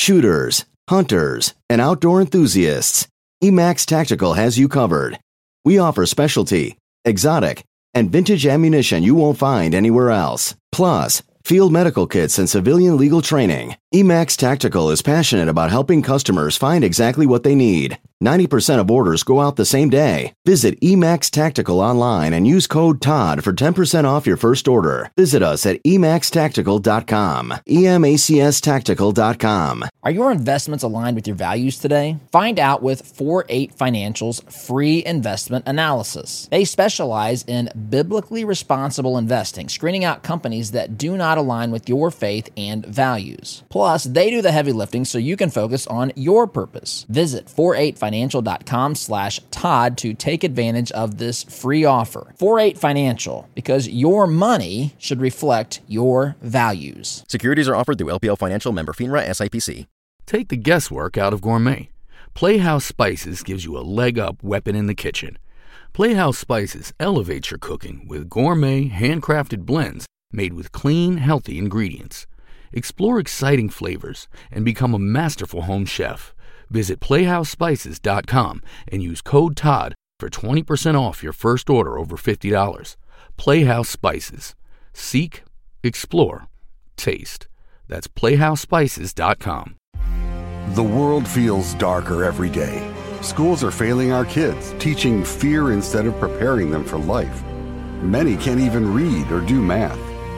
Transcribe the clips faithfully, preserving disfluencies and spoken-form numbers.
shooters, hunters, and outdoor enthusiasts, E-Max Tactical has you covered. We offer specialty, exotic, and vintage ammunition you won't find anywhere else. Plus, field medical kits and civilian legal training. E-Max Tactical is passionate about helping customers find exactly what they need. ninety percent of orders go out the same day. Visit E-Max Tactical online and use code TODD for ten percent off your first order. Visit us at e max tactical dot com. E M A C S tactical dot com. Are your investments aligned with your values today? Find out with four eight Financial's free investment analysis. They specialize in biblically responsible investing, screening out companies that do not align with your faith and values. Plus, they do the heavy lifting so you can focus on your purpose. Visit four eight financial dot com slash Todd to take advantage of this free offer. four eight Financial, because your money should reflect your values. Securities are offered through L P L Financial, member FINRA, S I P C. Take the guesswork out of gourmet. Playhouse Spices gives you a leg-up weapon in the kitchen. Playhouse Spices elevates your cooking with gourmet, handcrafted blends made with clean, healthy ingredients. Explore exciting flavors and become a masterful home chef. Visit playhouse spices dot com and use code TODD for twenty percent off your first order over fifty dollars. Playhouse Spices. Seek, explore, taste. That's playhouse spices dot com. The world feels darker every day. Schools are failing our kids, teaching fear instead of preparing them for life. Many can't even read or do math.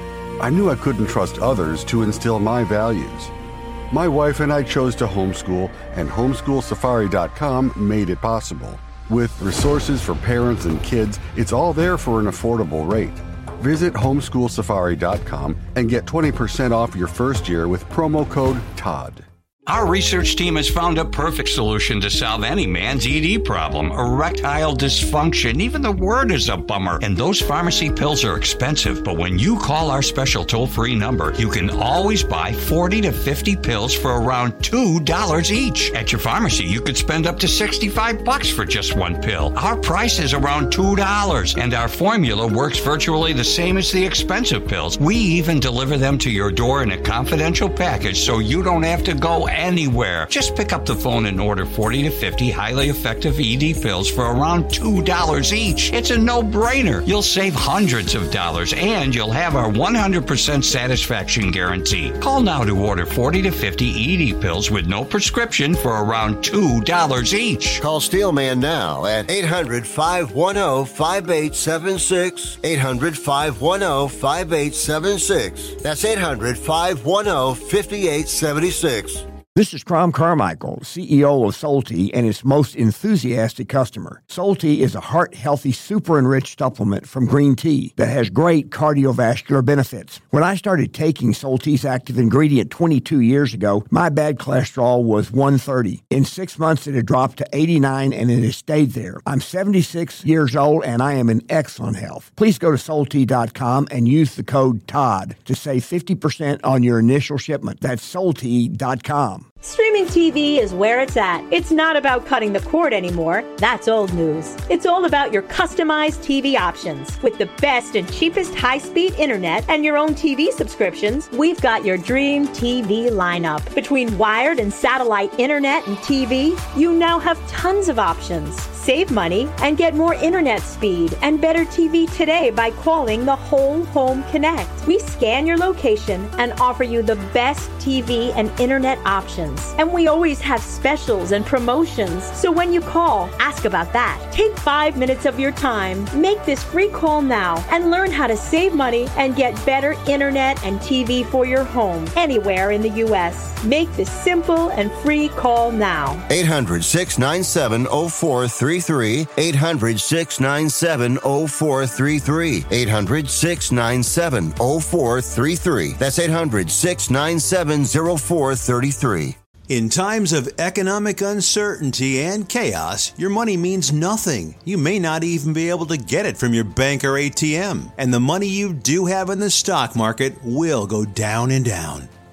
I knew I couldn't trust others to instill my values. My wife and I chose to homeschool, and homeschool safari dot com made it possible. With resources for parents and kids, it's all there for an affordable rate. Visit homeschool safari dot com and get twenty percent off your first year with promo code TODD. Our research team has found a perfect solution to solve any man's E D problem, erectile dysfunction. Even the word is a bummer. And those pharmacy pills are expensive. But when you call our special toll-free number, you can always buy forty to fifty pills for around two dollars each. At your pharmacy, you could spend up to sixty-five bucks for just one pill. Our price is around two dollars, and our formula works virtually the same as the expensive pills. We even deliver them to your door in a confidential package so you don't have to go anywhere. Just pick up the phone and order forty to fifty highly effective E D pills for around two dollars each. It's a no-brainer. You'll save hundreds of dollars, and you'll have our one hundred percent satisfaction guarantee. Call now to order forty to fifty E D pills with no prescription for around two dollars each. Call Steelman now at eight hundred, five one zero, five eight seven six. eight hundred, five one zero, five eight seven six. That's eight hundred, five one zero, five eight seven six. This is Crom Carmichael, C E O of Solti and its most enthusiastic customer. Solti is a heart-healthy, super-enriched supplement from green tea that has great cardiovascular benefits. When I started taking Solti's active ingredient twenty-two years ago, my bad cholesterol was one thirty. In six months, it had dropped to eighty-nine, and it has stayed there. I'm seventy-six years old, and I am in excellent health. Please go to Solti dot com and use the code TODD to save fifty percent on your initial shipment. That's Solti dot com. Streaming T V is where it's at. It's not about cutting the cord anymore. That's old news. It's all about your customized T V options. With the best and cheapest high-speed internet and your own T V subscriptions, we've got your dream T V lineup. Between wired and satellite internet and T V, you now have tons of options. Save money and get more internet speed and better T V today by calling the Whole Home Connect. We scan your location and offer you the best T V and internet options. And we always have specials and promotions. So when you call, ask about that. Take five minutes of your time, make this free call now, and learn how to save money and get better internet and T V for your home anywhere in the U S. Make this simple and free call now. eight hundred, six nine seven, zero four three three. eight hundred, six nine seven, zero four three three. eight hundred, six nine seven, zero four three three. That's eight hundred, six nine seven, zero four three three. In times of economic uncertainty and chaos, your money means nothing. You may not even be able to get it from your bank or A T M. And the money you do have in the stock market will go down and down.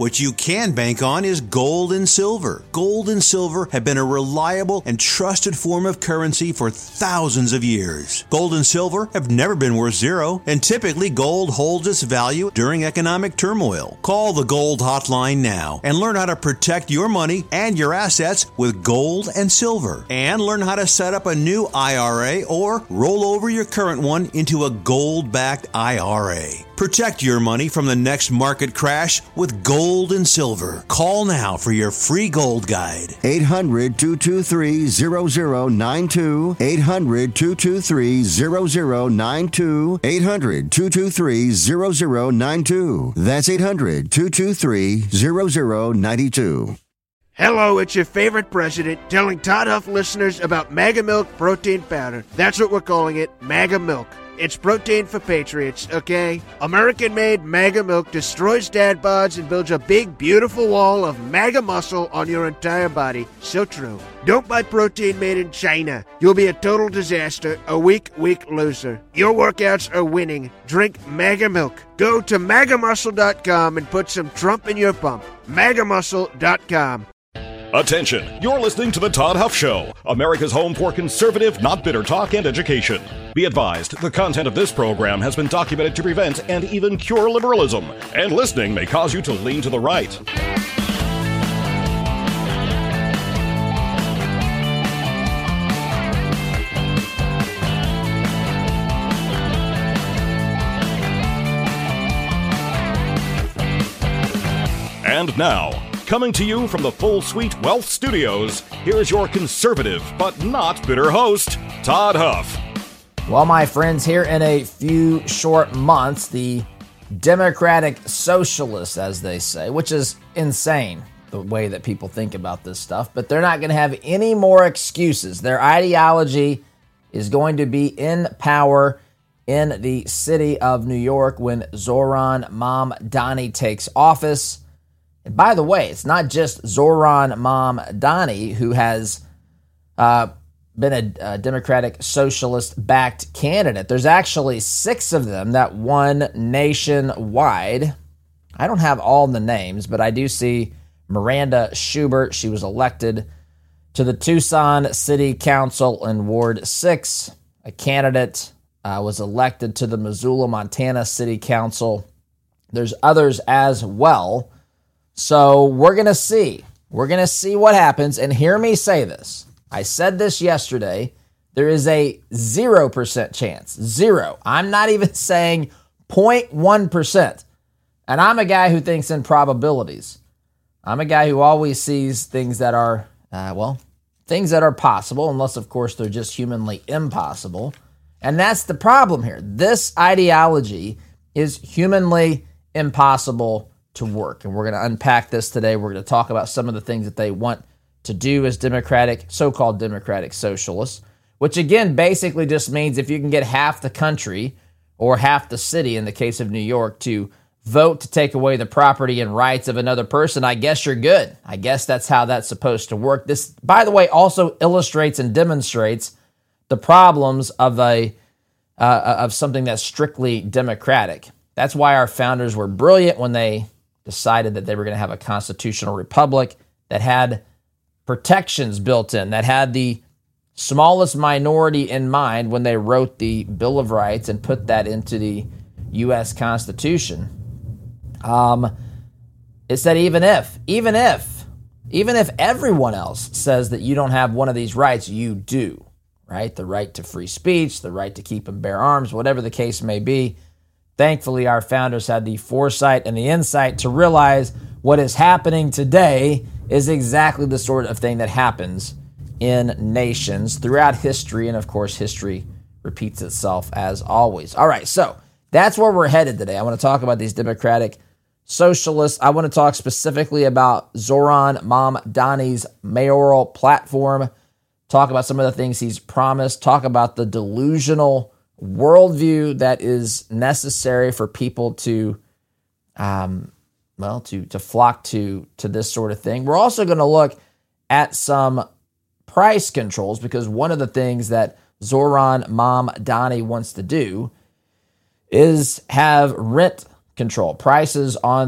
what you can bank on is gold and silver. Gold and silver have been a reliable and trusted form of currency for thousands of years. Gold and silver have never been worth zero, and typically gold holds its value during economic turmoil. Call the Gold Hotline now and learn how to protect your money and your assets with gold and silver. And learn how to set up a new I R A or roll over your current one into a gold-backed I R A. Protect your money from the next market crash with gold and silver. Call now for your free gold guide. eight hundred, two two three, zero zero nine two. eight hundred, two two three, zero zero nine two. eight hundred, two two three, zero zero nine two. That's eight hundred, two two three, zero zero nine two. Hello, it's your favorite president telling Todd Huff listeners about Mega Milk Protein Powder. That's what we're calling it, Mega Milk. It's protein for patriots, okay? American-made Mega Milk destroys dad bods and builds a big, beautiful wall of mega muscle on your entire body. So true. Don't buy protein made in China. You'll be a total disaster, a weak, weak loser. Your workouts are winning. Drink Mega Milk. Go to maga muscle dot com and put some Trump in your pump. maga muscle dot com. Attention, you're listening to The Todd Huff Show, America's home for conservative, not bitter talk and education. Be advised, the content of this program has been documented to prevent and even cure liberalism, and listening may cause you to lean to the right. And now, coming to you from the Full Suite Wealth Studios, here's your conservative but not bitter host, Todd Huff. Well, my friends, here in a few short months, the Democratic Socialists, as they say, which is insane, the way that people think about this stuff, but they're not going to have any more excuses. Their ideology is going to be in power in the city of New York when Zohran Mamdani takes office. And by the way, it's not just Zohran Mamdani who has uh, been a, a Democratic Socialist-backed candidate. There's actually six of them that won nationwide. I don't have all the names, but I do see Miranda Schubert. She was elected to the Tucson City Council in Ward six. A candidate uh, was elected to the Missoula, Montana City Council. There's others as well. So we're going to see. We're going to see what happens. And hear me say this. I said this yesterday. There is a zero percent chance. Zero. I'm not even saying zero point one percent. And I'm a guy who thinks in probabilities. I'm a guy who always sees things that are, uh, well, things that are possible, unless, of course, they're just humanly impossible. And that's the problem here. This ideology is humanly impossible to work. And we're going to unpack this today. We're going to talk about some of the things that they want to do as Democratic, so-called Democratic Socialists, which again basically just means if you can get half the country or half the city, in the case of New York, to vote to take away the property and rights of another person, I guess you're good. I guess that's how that's supposed to work. This, by the way, also illustrates and demonstrates the problems of a uh, of something that's strictly democratic. That's why our founders were brilliant when they decided that they were going to have a constitutional republic that had protections built in, that had the smallest minority in mind when they wrote the Bill of Rights and put that into the U S Constitution. Um, it said even if, even if, even if everyone else says that you don't have one of these rights, you do, right? The right to free speech, the right to keep and bear arms, whatever the case may be. Thankfully, our founders had the foresight and the insight to realize what is happening today is exactly the sort of thing that happens in nations throughout history. And of course, history repeats itself as always. All right, so that's where we're headed today. I want to talk about these Democratic Socialists. I want to talk specifically about Zohran Mamdani's mayoral platform, talk about some of the things he's promised, talk about the delusional worldview that is necessary for people to, um, well, to to flock to to this sort of thing. We're also going to look at some price controls, because one of the things that Zohran Mamdani wants to do is have rent control, prices on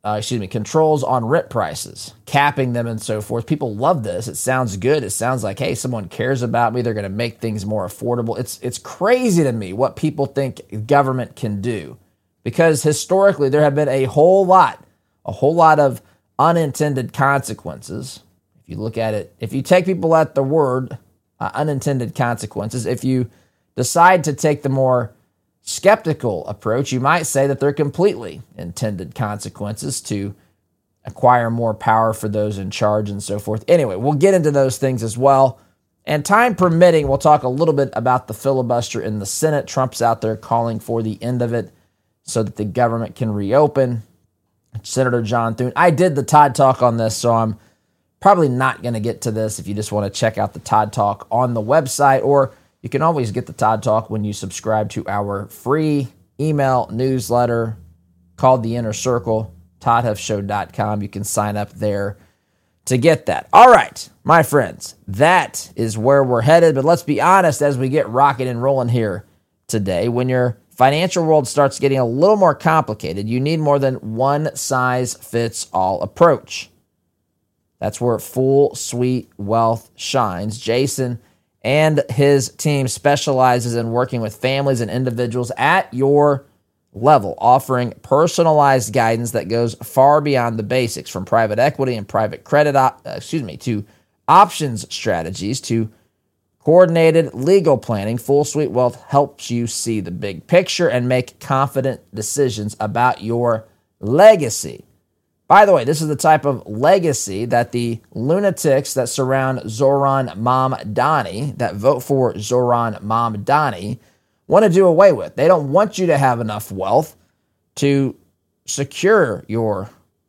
uh, excuse me, controls on rent prices, capping them and so forth. People love this. It sounds good. It sounds like, hey, someone cares about me. They're going to make things more affordable. It's it's crazy to me what people think government can do, because historically there have been a whole lot, a whole lot of unintended consequences. If you look at it, if you take people at the word, uh, unintended consequences, if you decide to take the more skeptical approach, you might say that they're completely intended consequences to acquire more power for those in charge and so forth. Anyway, we'll get into those things as well. And time permitting, we'll talk a little bit about the filibuster in the Senate. Trump's out there calling for the end of it so that the government can reopen. Senator John Thune. I did the Todd Talk on this, so I'm probably not going to get to this. If you just want to check out the Todd Talk on the website, or you can always get the Todd Talk when you subscribe to our free email newsletter called The Inner Circle, todd huff show dot com. You can sign up there to get that. All right, my friends, that is where we're headed. But let's be honest, as we get rocking and rolling here today, when your financial world starts getting a little more complicated, you need more than one size fits all approach. That's where Full Suite Wealth shines. Jason and his team specializes in working with families and individuals at your level, offering personalized guidance that goes far beyond the basics, from private equity and private credit, op- excuse me, to options strategies, to coordinated legal planning. Full Suite Wealth helps you see the big picture and make confident decisions about your legacy. By the way, this is the type of legacy that the lunatics that surround Zohran Mamdani, that vote for Zohran Mamdani, want to do away with. They don't want you to have enough wealth to secure your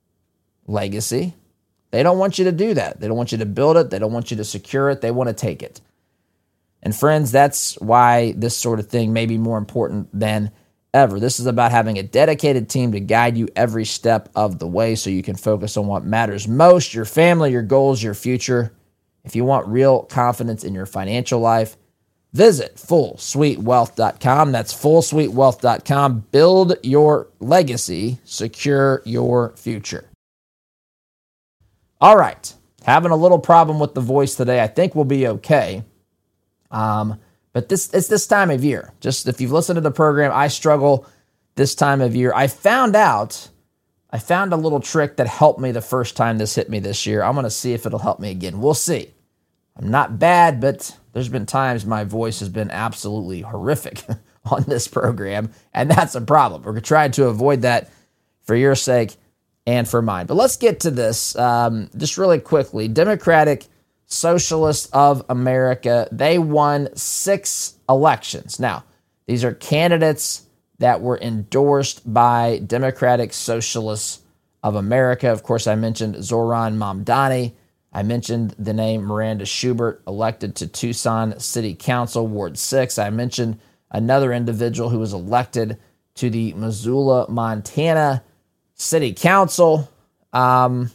legacy. They don't want you to do that. They don't want you to build it. They don't want you to secure it. They want to take it. And friends, that's why this sort of thing may be more important than ever. This is about having a dedicated team to guide you every step of the way so you can focus on what matters most, your family, your goals, your future. If you want real confidence in your financial life, visit full suite wealth dot com. That's full suite wealth dot com. Build your legacy, secure your future. All right. Having a little problem with the voice today. I think we'll be okay. Um, but this it's this time of year. Just if you've listened to the program, I struggle this time of year. I found out, I found a little trick that helped me the first time this hit me this year. I'm going to see if it'll help me again. We'll see. I'm not bad, but there's been times my voice has been absolutely horrific on this program, and that's a problem. We're trying to avoid that for your sake and for mine. But let's get to this um, just really quickly. Democratic Socialists of America, they won six elections. Now, these are candidates that were endorsed by Democratic Socialists of America. Of course, I mentioned Zohran Mamdani. I mentioned the name Miranda Schubert, elected to Tucson City Council, Ward six. I mentioned another individual who was elected to the Missoula, Montana City Council. Um,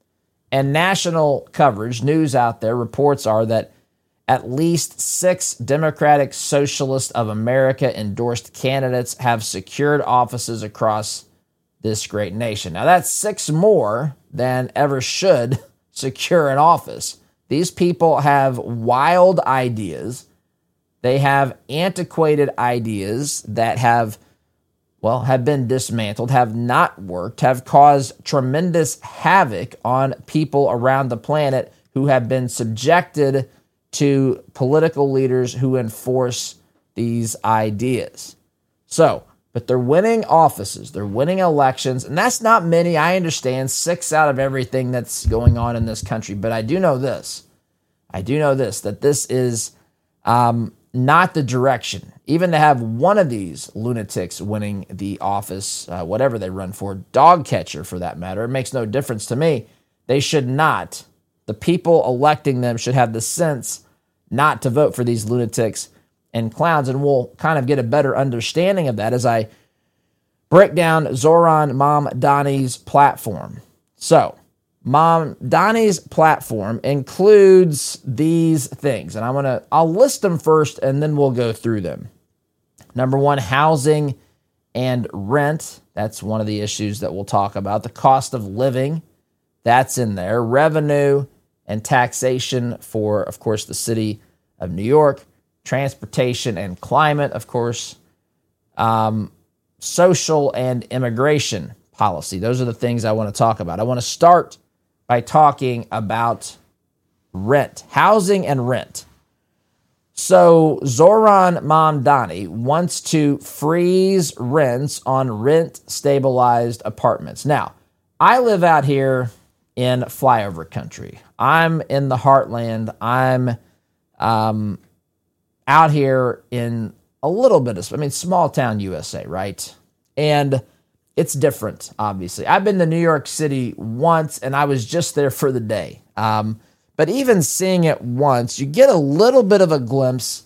and national coverage, news out there, reports are that at least six Democratic Socialists of America endorsed candidates have secured offices across this great nation. Now, that's six more than ever should secure an office. These people have wild ideas. They have antiquated ideas that have, well, have been dismantled, have not worked, have caused tremendous havoc on people around the planet who have been subjected to political leaders who enforce these ideas. So, but they're winning offices, they're winning elections, and that's not many. I understand six out of everything that's going on in this country, but I do know this. I do know this, that this is um, not the direction. Even to have one of these lunatics winning the office, uh, whatever they run for, dog catcher for that matter, it makes no difference to me. They should not. The people electing them should have the sense not to vote for these lunatics and clowns, and we'll kind of get a better understanding of that as I break down Zohran Mamdani's platform. So, Mamdani's platform includes these things, and I'm gonna I'll list them first, and then we'll go through them. Number one, housing and rent, that's one of the issues that we'll talk about. The cost of living, that's in there. Revenue and taxation for, of course, the city of New York. Transportation and climate, of course. Um, social and immigration policy. Those are the things I want to talk about. I want to start by talking about rent, housing and rent. So Zoran Mamdani wants to freeze rents on rent-stabilized apartments. Now, I live out here in flyover country. I'm in the heartland. I'm um, out here in a little bit of, I mean, small town U S A, right? And it's different, obviously. I've been to New York City once, and I was just there for the day. Um, but even seeing it once, you get a little bit of a glimpse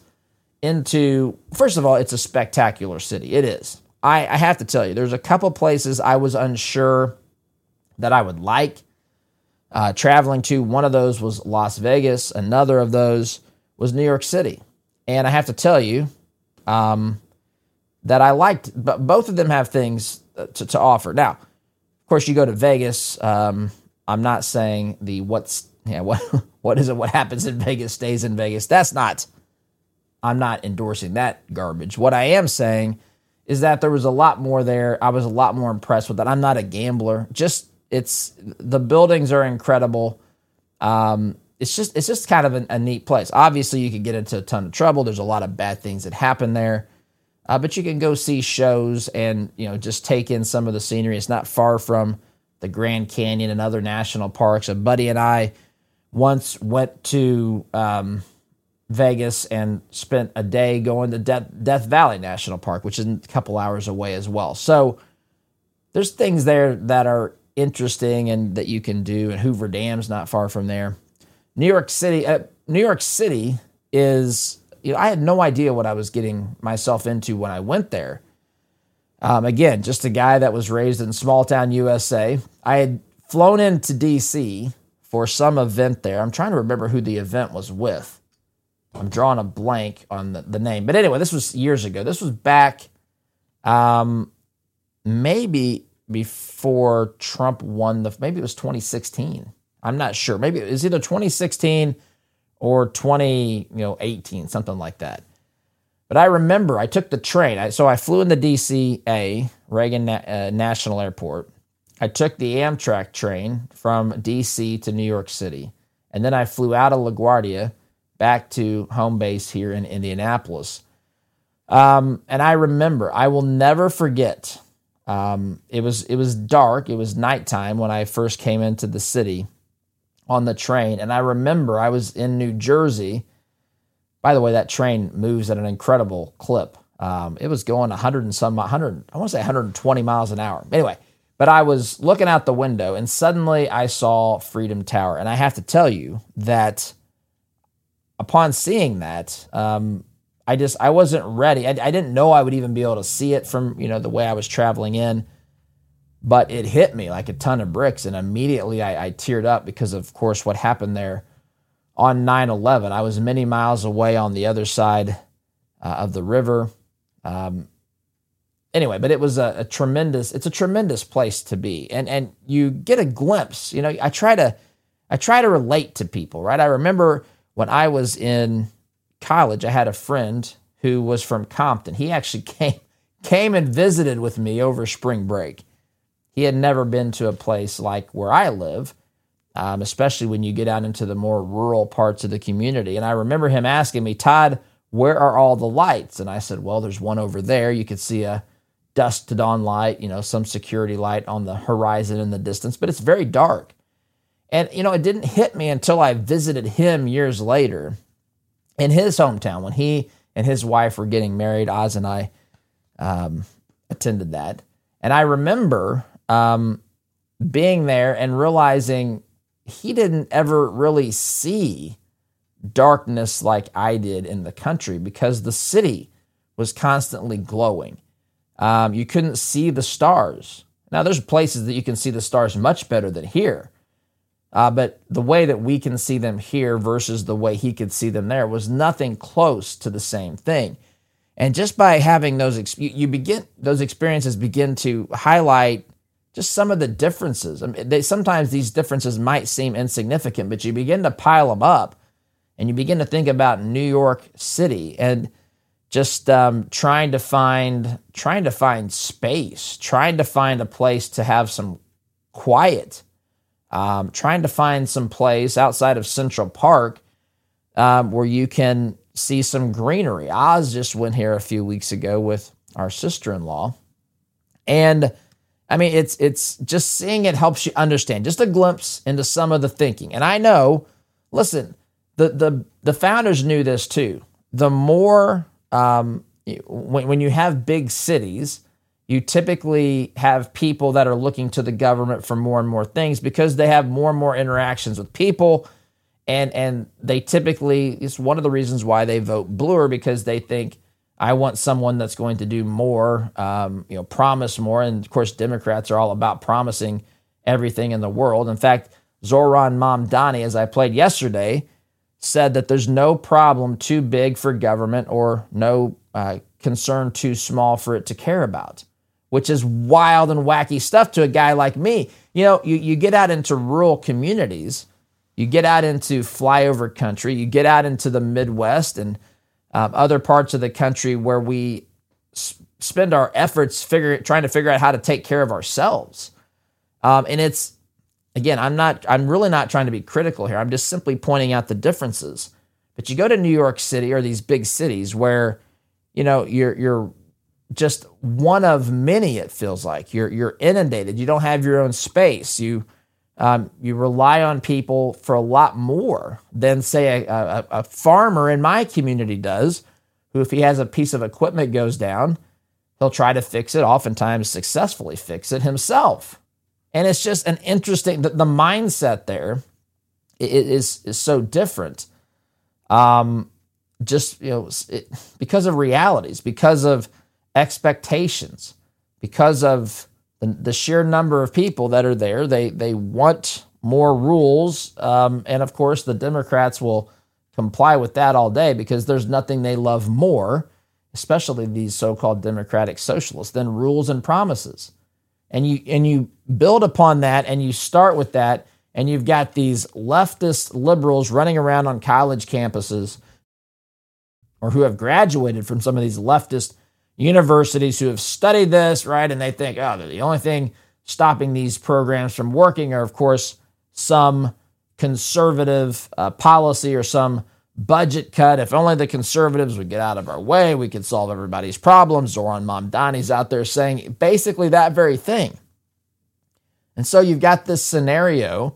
into, first of all, it's a spectacular city. It is. I, I have to tell you, there's a couple places I was unsure that I would like uh, traveling to. One of those was Las Vegas. Another of those was New York City. And I have to tell you um, that I liked, but both of them have things to, to offer. Now, of course, you go to Vegas. Um, I'm not saying the what's, yeah, what what is it? What happens in Vegas stays in Vegas. That's not, I'm not endorsing that garbage. What I am saying is that there was a lot more there. I was a lot more impressed with that. I'm not a gambler. Just, it's, the buildings are incredible. Um, it's just, it's just kind of a, a neat place. Obviously, you could get into a ton of trouble. There's a lot of bad things that happen there. Uh, but you can go see shows and, you know, just take in some of the scenery. It's not far from the Grand Canyon and other national parks. A buddy and I once went to um, Vegas and spent a day going to De- Death Valley National Park, which is a couple hours away as well. So there's things there that are interesting and that you can do. And Hoover Dam's not far from there. New York City, uh, New York City is, you know, I had no idea what I was getting myself into when I went there. Um, again, just a guy that was raised in small town U S A. I had flown into D C for some event there. I'm trying to remember who the event was with. I'm drawing a blank on the, the name. But anyway, this was years ago. This was back um, maybe before Trump won the, maybe it was twenty sixteen. I'm not sure. Maybe it was either twenty sixteen or twenty eighteen, something like that. But I remember I took the train. I, so I flew into D C A, Reagan Na- uh, National Airport. I took the Amtrak train from D C to New York City. And then I flew out of LaGuardia back to home base here in Indianapolis. Um, and I remember, I will never forget, um, it was it was dark. It was nighttime when I first came into the city on the train. And I remember I was in New Jersey. By the way, that train moves at an incredible clip. Um, it was going one hundred and some, one hundred, I want to say one hundred twenty miles an hour. Anyway, but I was looking out the window and suddenly I saw Freedom Tower. And I have to tell you that upon seeing that, um, I just, I wasn't ready. I, I didn't know I would even be able to see it from, you know, the way I was traveling in. But it hit me like a ton of bricks, and immediately I, I teared up because, of course, what happened there on nine eleven. I was many miles away on the other side uh, of the river. Um, anyway, but it was a, a tremendous, it's a tremendous place to be. And and you get a glimpse, you know, I try to, I try to relate to people, right? I remember when I was in college, I had a friend who was from Compton. He actually came, came and visited with me over spring break. He had never been to a place like where I live, um, especially when you get out into the more rural parts of the community. And I remember him asking me, Todd, where are all the lights? And I said, well, there's one over there. You could see a dusk to dawn light, you know, some security light on the horizon in the distance, but it's very dark. And, you know, it didn't hit me until I visited him years later in his hometown when he and his wife were getting married. Oz and I um, attended that. And I remember um, being there and realizing he didn't ever really see darkness like I did in the country because the city was constantly glowing. Um, you couldn't see the stars. Now, there's places that you can see the stars much better than here. Uh, but the way that we can see them here versus the way he could see them there was nothing close to the same thing. And just by having those, ex- you, you begin those experiences begin to highlight just some of the differences. I mean, they, sometimes these differences might seem insignificant, but you begin to pile them up, and you begin to think about New York City and just um, trying to find trying to find space, trying to find a place to have some quiet, um, trying to find some place outside of Central Park um, where you can see some greenery. Oz just went here a few weeks ago with our sister-in-law, and I mean, it's it's just seeing it helps you understand, just a glimpse into some of the thinking. And I know, listen, the the the founders knew this too. The more um, when when you have big cities, you typically have people that are looking to the government for more and more things because they have more and more interactions with people. And and they typically, it's one of the reasons why they vote bluer, because they think, I want someone that's going to do more, um, you know, promise more. And of course, Democrats are all about promising everything in the world. In fact, Zoran Mamdani, as I played yesterday, said that there's no problem too big for government or no uh, concern too small for it to care about, which is wild and wacky stuff to a guy like me. You know, you, you get out into rural communities, you get out into flyover country, you get out into the Midwest and um, other parts of the country where we s- spend our efforts figure, trying to figure out how to take care of ourselves. Um, and it's, again, I'm not, I'm really not trying to be critical here. I'm just simply pointing out the differences. But you go to New York City or these big cities where, you know, you're, you're just one of many, it feels like. You're, you're inundated. You don't have your own space. You, Um, you rely on people for a lot more than, say, a, a, a farmer in my community does, who, if he has a piece of equipment goes down, he'll try to fix it, oftentimes successfully fix it himself. And it's just an interesting, the, the mindset there is, is so different. Um, just, you know, it, because of realities, because of expectations, because of The, the sheer number of people that are there. They they want more rules. Um, and of course, the Democrats will comply with that all day because there's nothing they love more, especially these so-called democratic socialists, than rules and promises. And you and you build upon that, and you start with that, and you've got these leftist liberals running around on college campuses or who have graduated from some of these leftist universities who have studied this, right? And they think, oh, the only thing stopping these programs from working are, of course, some conservative uh, policy or some budget cut. If only the conservatives would get out of our way, we could solve everybody's problems. Zoran Mamdani's out there saying basically that very thing. And so you've got this scenario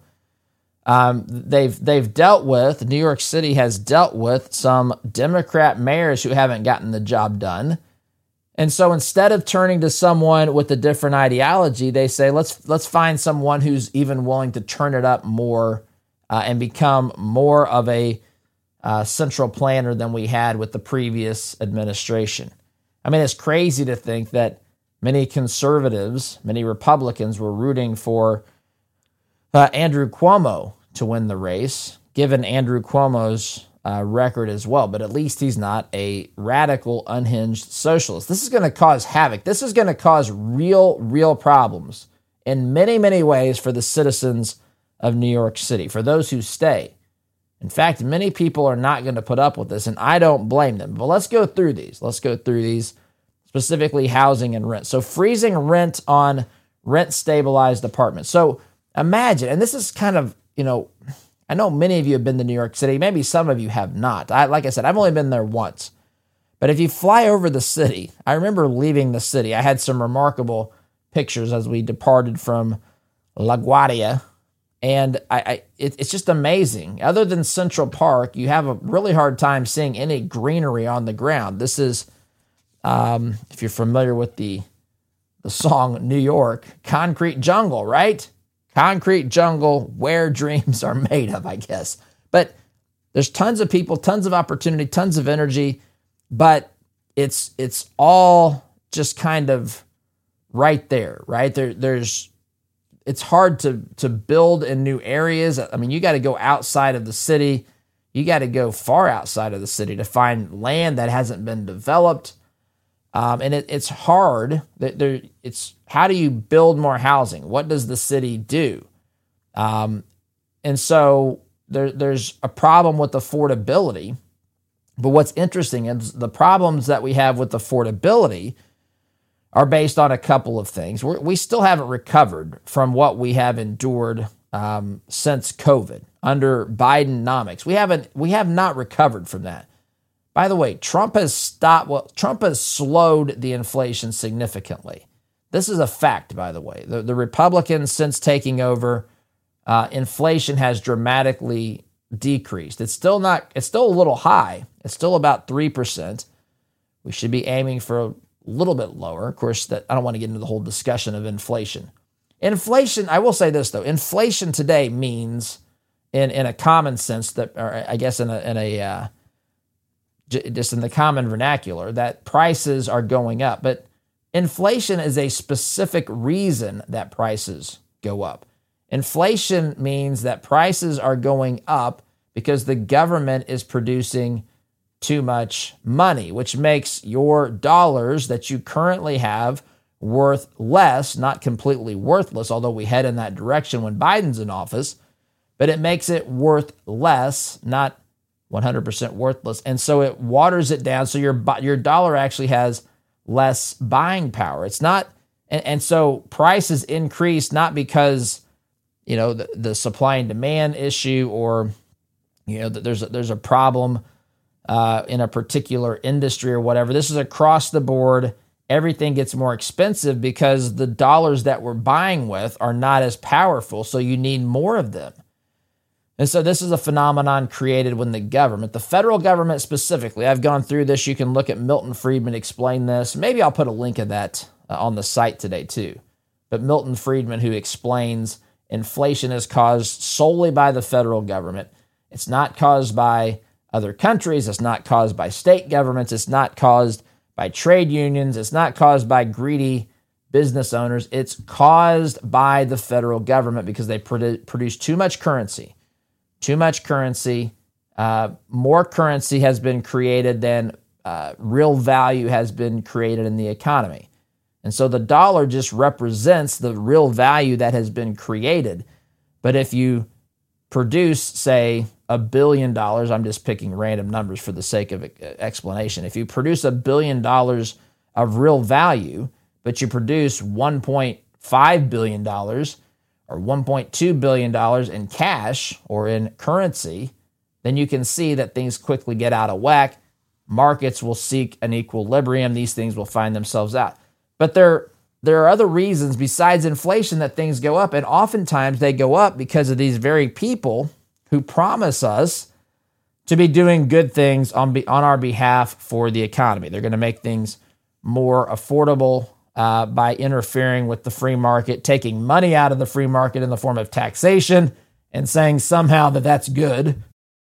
um, they've they've dealt with, New York City has dealt with some Democrat mayors who haven't gotten the job done. And so instead of turning to someone with a different ideology, they say, let's let's find someone who's even willing to turn it up more uh, and become more of a uh, central planner than we had with the previous administration. I mean, it's crazy to think that many conservatives, many Republicans were rooting for uh, Andrew Cuomo to win the race, given Andrew Cuomo's Uh, record as well, but at least he's not a radical, unhinged socialist. This is going to cause havoc. This is going to cause real, real problems in many, many ways for the citizens of New York City, for those who stay. In fact, many people are not going to put up with this, and I don't blame them. But let's go through these. Let's go through these, specifically housing and rent. So freezing rent on rent-stabilized apartments. So imagine, and this is kind of, you know, I know many of you have been to New York City. Maybe some of you have not. I, like I said, I've only been there once. But if you fly over the city, I remember leaving the city. I had some remarkable pictures as we departed from LaGuardia. And I, I it, it's just amazing. Other than Central Park, you have a really hard time seeing any greenery on the ground. This is, um, if you're familiar with the, the song New York, concrete jungle, right? Concrete jungle where dreams are made of, I guess. But there's tons of people, tons of opportunity, tons of energy, but it's it's all just kind of right there, right? There, there's it's hard to to build in new areas. I mean, you got to go outside of the city. You got to go far outside of the city to find land that hasn't been developed. Um, and it, it's hard. There, it's how do you build more housing? What does the city do? Um, and so there, there's a problem with affordability. But what's interesting is the problems that we have with affordability are based on a couple of things. We're, we still haven't recovered from what we have endured um, since COVID under Bidenomics. We haven't. We have not recovered from that. By the way, Trump has stopped. Well, Trump has slowed the inflation significantly. This is a fact, by the way. The, the Republicans, since taking over, uh, inflation has dramatically decreased. It's still not. It's still a little high. It's still about three percent. We should be aiming for a little bit lower. Of course, that I don't want to get into the whole discussion of inflation. Inflation. I will say this though. Inflation today means, in in a common sense, that, or I guess in a in a uh, just in the common vernacular, that prices are going up. But inflation is a specific reason that prices go up. Inflation means that prices are going up because the government is producing too much money, which makes your dollars that you currently have worth less, not completely worthless, although we head in that direction when Biden's in office, but it makes it worth less, not one hundred percent worthless. And so it waters it down. So your your dollar actually has less buying power. It's not, and, and so prices increase not because, you know, the, the supply and demand issue or, you know, that there's a, there's a problem uh, in a particular industry or whatever. This is across the board. Everything gets more expensive because the dollars that we're buying with are not as powerful. So you need more of them. And so this is a phenomenon created when the government, the federal government specifically, I've gone through this. You can look at Milton Friedman explain this. Maybe I'll put a link of that uh, on the site today too. But Milton Friedman, who explains inflation is caused solely by the federal government. It's not caused by other countries. It's not caused by state governments. It's not caused by trade unions. It's not caused by greedy business owners. It's caused by the federal government because they produ- produce too much currency. Too much currency. Uh, more currency has been created than uh, real value has been created in the economy. And so the dollar just represents the real value that has been created. But if you produce, say, a billion dollars, I'm just picking random numbers for the sake of explanation. If you produce a billion dollars of real value, but you produce one point five billion dollars or one point two billion dollars in cash or in currency, then you can see that things quickly get out of whack. Markets will seek an equilibrium. These things will find themselves out. But there, there are other reasons besides inflation that things go up, and oftentimes they go up because of these very people who promise us to be doing good things on, be, on our behalf for the economy. They're going to make things more affordable uh, by interfering with the free market, taking money out of the free market in the form of taxation, and saying somehow that that's good.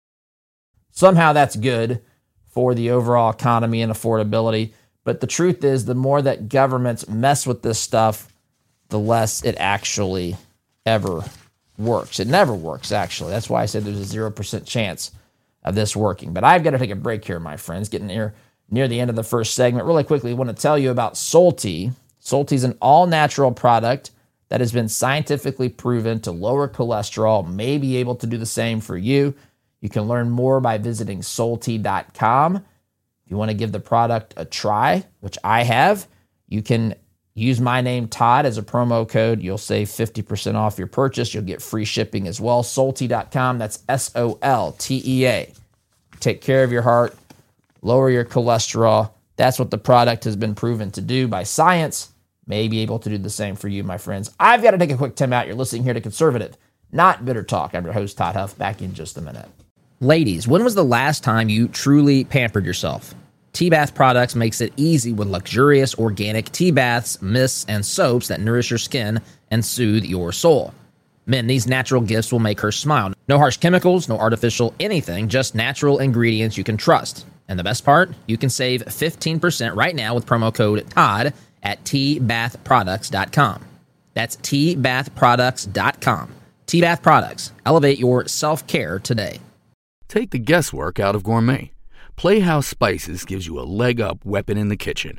Somehow that's good for the overall economy and affordability. But the truth is, the more that governments mess with this stuff, the less it actually ever works. It never works, actually. That's why I said there's a zero percent chance of this working. But I've got to take a break here, my friends, getting near, near the end of the first segment. Really quickly, I want to tell you about Solti. Solti is an all-natural product that has been scientifically proven to lower cholesterol, may be able to do the same for you. You can learn more by visiting Solti dot com. If you want to give the product a try, which I have, you can use my name, Todd, as a promo code. You'll save fifty percent off your purchase. You'll get free shipping as well. Solti dot com, that's S O L T E A. Take care of your heart, lower your cholesterol. That's what the product has been proven to do by science. May be able to do the same for you, my friends. I've got to take a quick time out. You're listening here to Conservative, Not Bitter Talk. I'm your host, Todd Huff. Back in just a minute. Ladies, when was the last time you truly pampered yourself? T-Bath Products makes it easy with luxurious organic tea baths, mists, and soaps that nourish your skin and soothe your soul. Men, these natural gifts will make her smile. No harsh chemicals, no artificial anything, just natural ingredients you can trust. And the best part? You can save fifteen percent right now with promo code Todd at T bath products dot com. That's T bath products dot com. T-Bath Products. Elevate your self-care today. Take the guesswork out of gourmet. Playhouse Spices gives you a leg up weapon in the kitchen.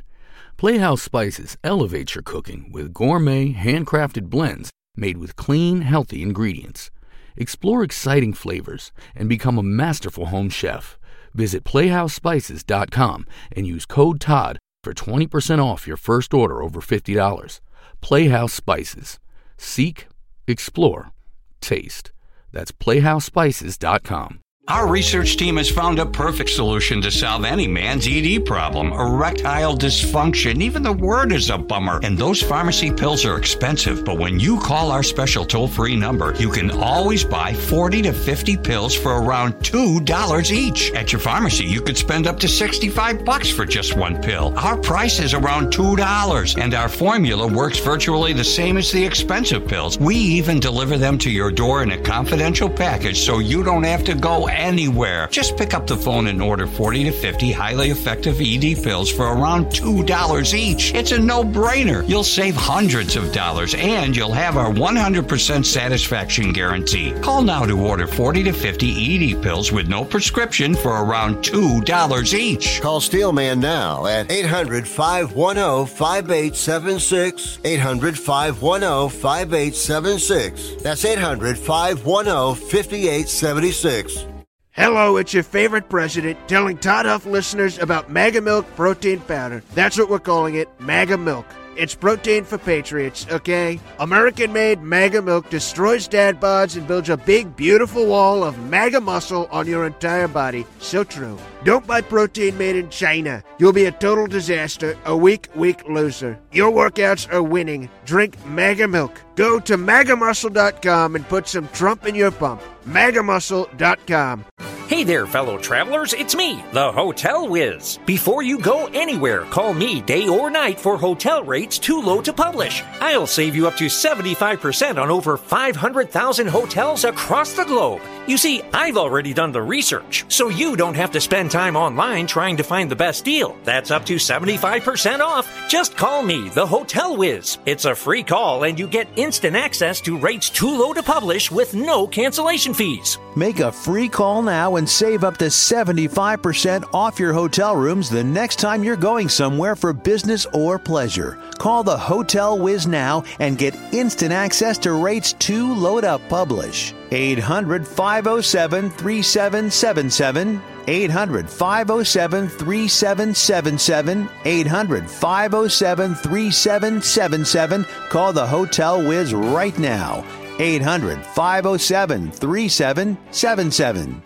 Playhouse Spices elevates your cooking with gourmet, handcrafted blends made with clean, healthy ingredients. Explore exciting flavors and become a masterful home chef. Visit playhouse spices dot com and use code Todd for twenty percent off your first order over fifty dollars. Playhouse Spices. Seek, explore, taste. That's playhouse spices dot com. Our research team has found a perfect solution to solve any man's E D problem, erectile dysfunction. Even the word is a bummer. And those pharmacy pills are expensive. But when you call our special toll-free number, you can always buy forty to fifty pills for around two dollars each. At your pharmacy, you could spend up to sixty-five bucks for just one pill. Our price is around two dollars. And our formula works virtually the same as the expensive pills. We even deliver them to your door in a confidential package so you don't have to go anywhere. Just pick up the phone and order forty to fifty highly effective E D pills for around two dollars each. It's a no-brainer. You'll save hundreds of dollars and you'll have our one hundred percent satisfaction guarantee. Call now to order forty to fifty E D pills with no prescription for around two dollars each. Call Steelman now at eight hundred, five one zero, five eight seven six. eight hundred, five one zero, five eight seven six. That's eight hundred, five one zero, five eight seven six. Hello, it's your favorite president telling Todd Huff listeners about Mega Milk Protein Powder. That's what we're calling it, Mega Milk. It's protein for patriots, okay? American-made Mega Milk destroys dad bods and builds a big, beautiful wall of mega muscle on your entire body. So true. Don't buy protein made in China. You'll be a total disaster, a weak, weak loser. Your workouts are winning. Drink Mega Milk. Go to maga muscle dot com and put some Trump in your pump. maga muscle dot com. Hey there, fellow travelers, it's me, the Hotel Whiz. Before you go anywhere, call me day or night for hotel rates too low to publish. I'll save you up to seventy-five percent on over five hundred thousand hotels across the globe. You see, I've already done the research, so you don't have to spend time online trying to find the best deal. That's up to seventy-five percent off. Just call me, the Hotel Whiz. It's a free call and you get instant access to rates too low to publish with no cancellation fees. Make a free call now and save up to seventy-five percent off your hotel rooms the next time you're going somewhere for business or pleasure. Call the Hotel Whiz now and get instant access to rates too low to publish. eight hundred, five oh seven, three seven seven seven. eight hundred, five oh seven, three seven seven seven. eight hundred, five oh seven, three seven seven seven. Call the Hotel Whiz right now. eight hundred, five oh seven, three seven seven seven.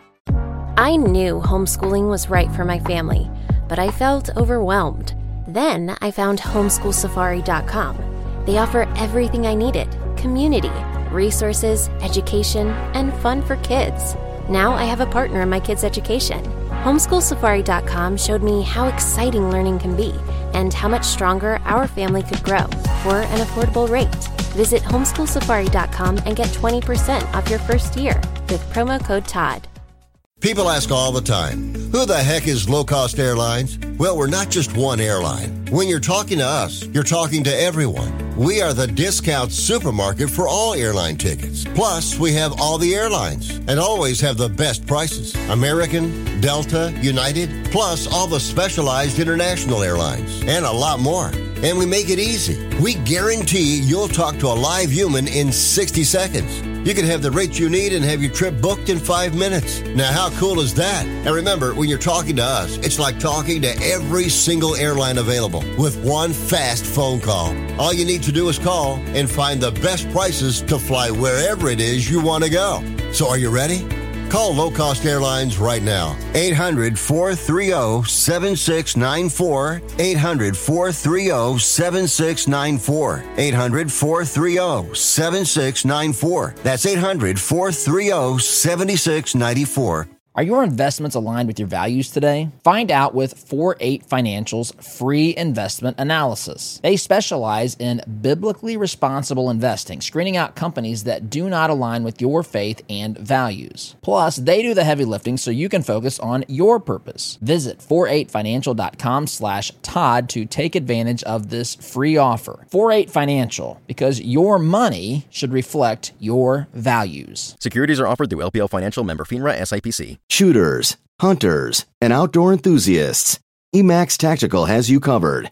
I knew homeschooling was right for my family, but I felt overwhelmed. Then I found homeschool safari dot com. They offer everything I needed: community, resources, education, and fun for kids. Now I have a partner in my kids' education. homeschool safari dot com showed me how exciting learning can be and how much stronger our family could grow for an affordable rate. Visit homeschool safari dot com and get twenty percent off your first year with promo code Todd. People ask all the time, who the heck is Low Cost Airlines? Well, we're not just one airline. When you're talking to us, you're talking to everyone. We are the discount supermarket for all airline tickets. Plus, we have all the airlines and always have the best prices. American, Delta, United, plus all the specialized international airlines and a lot more. And we make it easy. We guarantee you'll talk to a live human in sixty seconds. You can have the rates you need and have your trip booked in five minutes. Now, how cool is that? And remember, when you're talking to us, it's like talking to every single airline available with one fast phone call. All you need to do is call and find the best prices to fly wherever it is you want to go. So are you ready? Call Low Cost Airlines right now. eight hundred, four three zero, seven six nine four. eight hundred, four three zero, seven six nine four. eight hundred, four three zero, seven six nine four. That's eight hundred, four three zero, seven six nine four. Are your investments aligned with your values today? Find out with four eight Financial's free investment analysis. They specialize in biblically responsible investing, screening out companies that do not align with your faith and values. Plus, they do the heavy lifting so you can focus on your purpose. Visit four eight financial dot com slash Todd to take advantage of this free offer. four eight Financial, because your money should reflect your values. Securities are offered through L P L Financial, member FINRA, S I P C. Shooters, hunters, and outdoor enthusiasts, E MAX Tactical has you covered.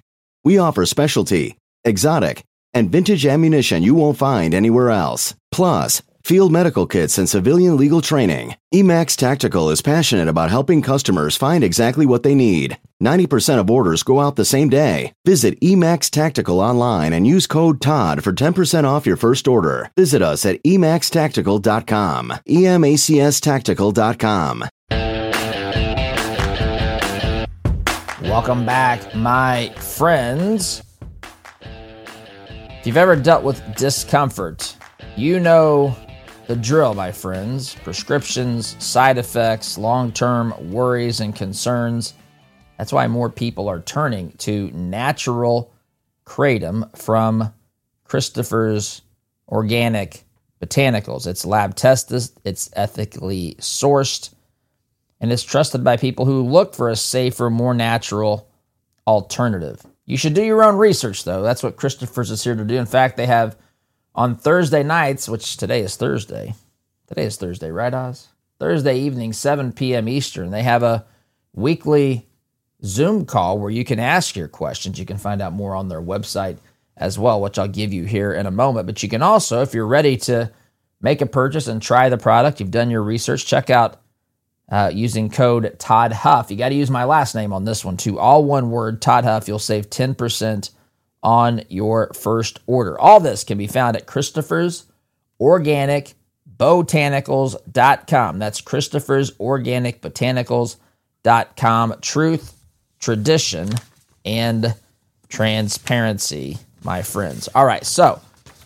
We offer specialty, exotic, and vintage ammunition you won't find anywhere else. Plus, field medical kits and civilian legal training. E-Max Tactical is passionate about helping customers find exactly what they need. ninety percent of orders go out the same day. Visit E-Max Tactical online and use code Todd for ten percent off your first order. Visit us at e max tactical dot com. E M A C S tactical dot com. Welcome back, my friends. If you've ever dealt with discomfort, you know the drill, my friends. Prescriptions, side effects, long-term worries and concerns. That's why more people are turning to natural kratom from Christopher's Organic Botanicals. It's lab tested, it's ethically sourced, and it's trusted by people who look for a safer, more natural alternative. You should do your own research, though. That's what Christopher's is here to do. In fact, they have on Thursday nights, which today is Thursday. Today is Thursday, right, Oz? Thursday evening, seven p.m. Eastern. They have a weekly Zoom call where you can ask your questions. You can find out more on their website as well, which I'll give you here in a moment. But you can also, if you're ready to make a purchase and try the product, you've done your research, check out uh, using code Todd Huff. You got to use my last name on this one too. All one word, Todd Huff. You'll save ten percent on your first order. All this can be found at Christopher's Organic Botanicals dot com. That's Christopher's Organic Botanicals dot com. Truth, tradition, and transparency, my friends. All right, so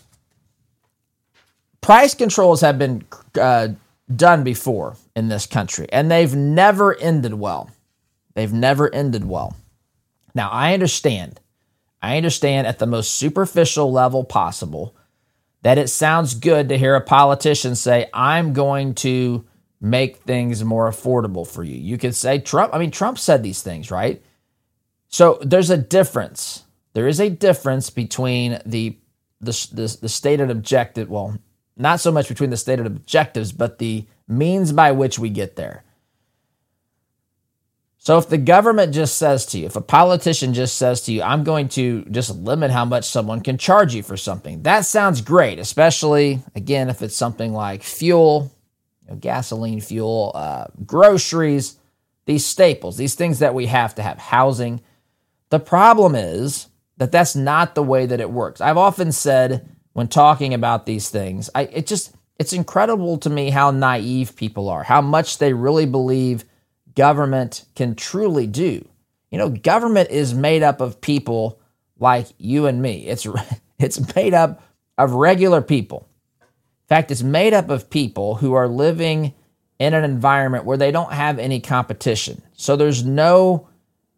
price controls have been uh, done before in this country, and they've never ended well. They've never ended well. Now, I understand. I understand at the most superficial level possible that it sounds good to hear a politician say, I'm going to make things more affordable for you. You could say Trump, I mean, Trump said these things, right? So there's a difference. There is a difference between the, the, the, the stated objective, well, not so much between the stated objectives, but the means by which we get there. So if the government just says to you, if a politician just says to you, I'm going to just limit how much someone can charge you for something, that sounds great, especially, again, if it's something like fuel, you know, gasoline, fuel, uh, groceries, these staples, these things that we have to have, housing. The problem is that that's not the way that it works. I've often said when talking about these things, I, it just, it's incredible to me how naive people are, how much they really believe government can truly do. You know, government is made up of people like you and me. It's it's made up of regular people. In fact, it's made up of people who are living in an environment where they don't have any competition. So there's no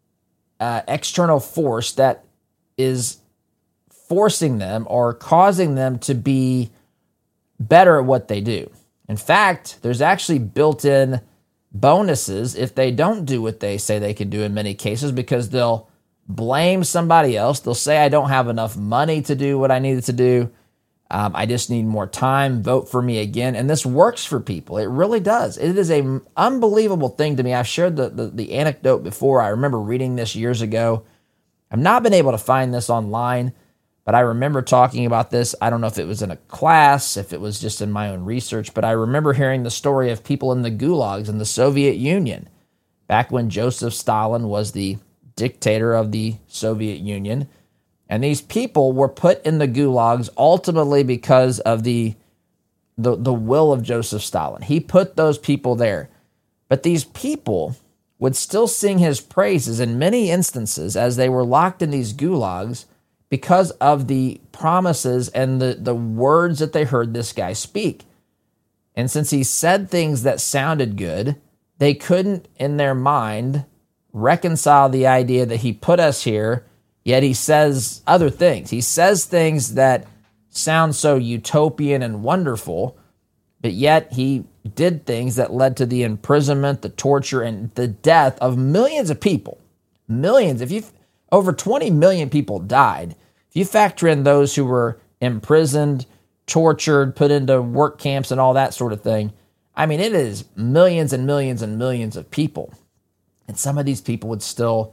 uh, external force that is forcing them or causing them to be better at what they do. In fact, there's actually built-in bonuses if they don't do what they say they can do in many cases, because they'll blame somebody else. They'll say, I don't have enough money to do what I needed to do. Um, I just need more time. Vote for me again. And this works for people. It really does. It is an unbelievable thing to me. I've shared the, the, the anecdote before. I remember reading this years ago. I've not been able to find this online, but I remember talking about this. I don't know if it was in a class, if it was just in my own research, but I remember hearing the story of people in the gulags in the Soviet Union back when Joseph Stalin was the dictator of the Soviet Union. And these people were put in the gulags ultimately because of the, the, the will of Joseph Stalin. He put those people there. But these people would still sing his praises in many instances as they were locked in these gulags, because of the promises and the, the words that they heard this guy speak. And since he said things that sounded good, they couldn't, in their mind, reconcile the idea that he put us here, yet he says other things. He says things that sound so utopian and wonderful, but yet he did things that led to the imprisonment, the torture, and the death of millions of people. Millions. If you over twenty million people died. If you factor in those who were imprisoned, tortured, put into work camps and all that sort of thing, I mean, it is millions and millions and millions of people. And some of these people would still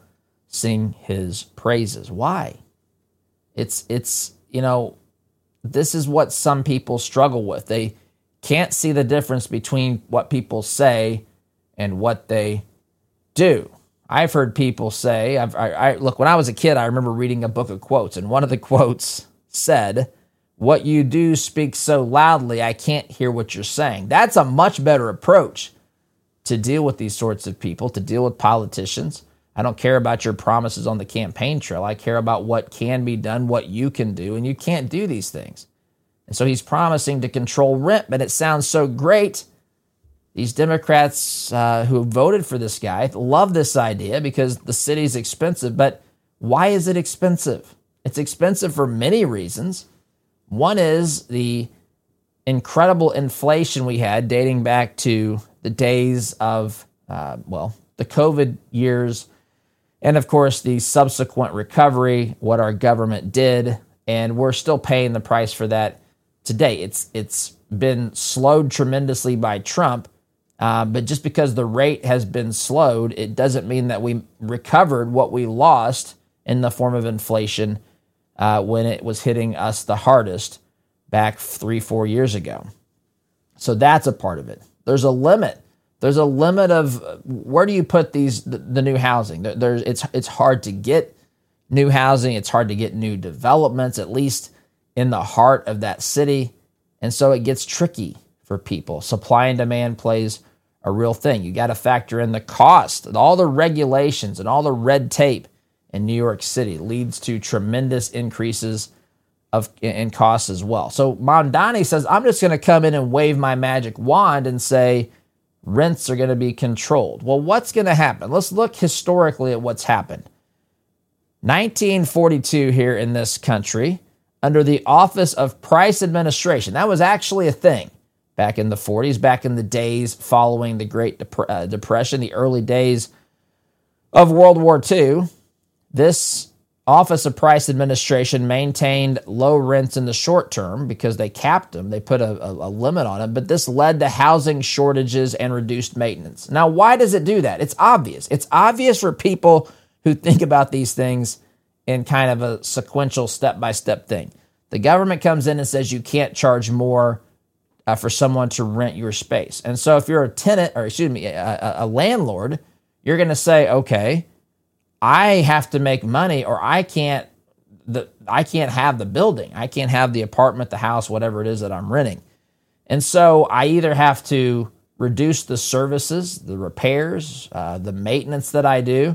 sing his praises. Why? It's, it's you know, this is what some people struggle with. They can't see the difference between what people say and what they do. I've heard people say, I've, I, I look, when I was a kid, I remember reading a book of quotes, and one of the quotes said, "What you do speaks so loudly, I can't hear what you're saying." That's a much better approach to deal with these sorts of people, to deal with politicians. I don't care about your promises on the campaign trail. I care about what can be done, what you can do, and you can't do these things. And so he's promising to control rent, but it sounds so great. These Democrats uh, who voted for this guy love this idea because the city's expensive. But why is it expensive? It's expensive for many reasons. One is the incredible inflation we had dating back to the days of, uh, well, the COVID years, and of course the subsequent recovery, what our government did, and we're still paying the price for that today. It's it's been slowed tremendously by Trump, uh, but just because the rate has been slowed, it doesn't mean that we recovered what we lost in the form of inflation uh, when it was hitting us the hardest back three, four years ago. So that's a part of it. There's a limit. There's a limit of where do you put these the, the new housing? There's it's it's hard to get new housing. It's hard to get new developments, at least in the heart of that city. And so it gets tricky for people. Supply and demand plays a real thing. You got to factor in the cost, and all the regulations and all the red tape in New York City leads to tremendous increases of in costs as well. So Mamdani says, I'm just going to come in and wave my magic wand and say rents are going to be controlled. Well, what's going to happen? Let's look historically at what's happened. nineteen forty-two here in this country, under the Office of Price Administration. That was actually a thing back in the forties, back in the days following the Great Dep- uh, Depression, the early days of World War Two. This Office of Price Administration maintained low rents in the short term because they capped them. They put a, a, a limit on them, but this led to housing shortages and reduced maintenance. Now, why does it do that? It's obvious. It's obvious for people who think about these things in kind of a sequential step-by-step thing. The government comes in and says you can't charge more uh, for someone to rent your space. And so if you're a tenant, or excuse me, a, a landlord, you're going to say, okay, I have to make money, or I can't the I can't have the building. I can't have the apartment, the house, whatever it is that I'm renting. And so I either have to reduce the services, the repairs, uh, the maintenance that I do,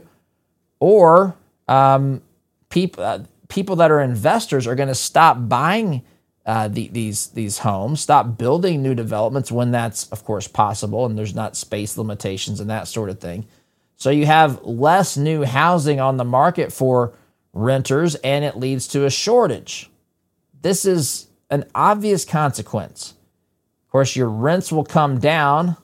or um, people uh, people that are investors are going to stop buying uh, the, these these homes, stop building new developments when that's, of course, possible, and there's not space limitations and that sort of thing. So you have less new housing on the market for renters, and it leads to a shortage. This is an obvious consequence. Of course, your rents will come down,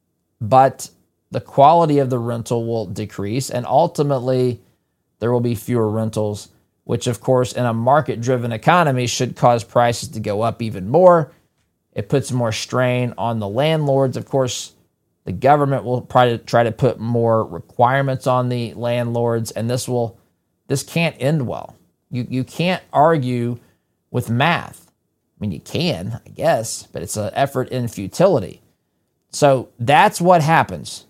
but the quality of the rental will decrease, and ultimately there will be fewer rentals, which, of course, in a market-driven economy should cause prices to go up even more. It puts more strain on the landlords. Of course, the government will probably try to put more requirements on the landlords, and this will this can't end well. You you can't argue with math. I mean, you can, I guess, but it's an effort in futility. So that's what happens.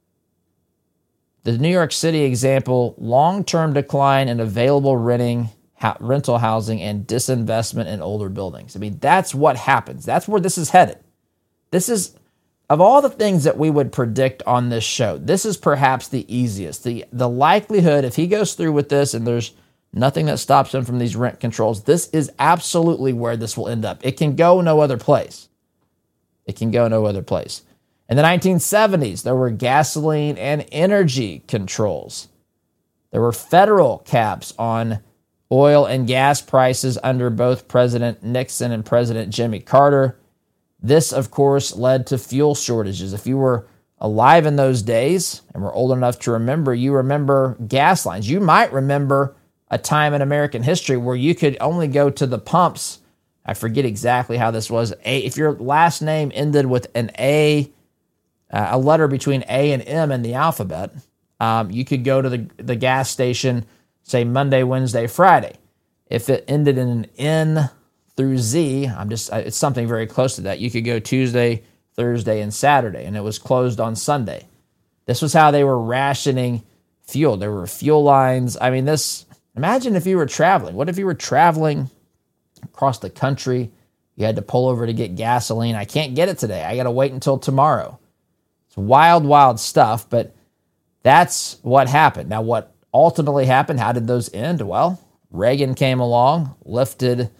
The New York City example, long-term decline in available renting, ha- rental housing and disinvestment in older buildings. I mean, that's what happens. That's where this is headed. This is, of all the things that we would predict on this show, this is perhaps the easiest. The the likelihood, if he goes through with this and there's nothing that stops him from these rent controls, this is absolutely where this will end up. It can go no other place. It can go no other place. In the nineteen seventies, there were gasoline and energy controls. There were federal caps on oil and gas prices under both President Nixon and President Jimmy Carter. This, of course, led to fuel shortages. If you were alive in those days and were old enough to remember, you remember gas lines. You might remember a time in American history where you could only go to the pumps. I forget exactly how this was. A, if your last name ended with an A, uh, a letter between A and M in the alphabet, um, you could go to the, the gas station, say Monday, Wednesday, Friday. If it ended in an N through Z, I'm just, it's something very close to that. You could go Tuesday, Thursday, and Saturday, and it was closed on Sunday. This was how they were rationing fuel. There were fuel lines. I mean, this, imagine if you were traveling. What if you were traveling across the country? You had to pull over to get gasoline. I can't get it today. I got to wait until tomorrow. It's wild, wild stuff, but that's what happened. Now, what ultimately happened, how did those end? Well, Reagan came along, lifted